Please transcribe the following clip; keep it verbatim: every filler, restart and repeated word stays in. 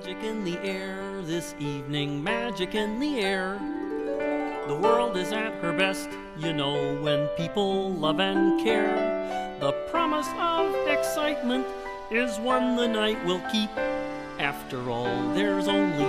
Magic in the air this evening, magic in the air. The world is at her best, you know, when people love and care. The promise of excitement is one the night will keep. After all, there's only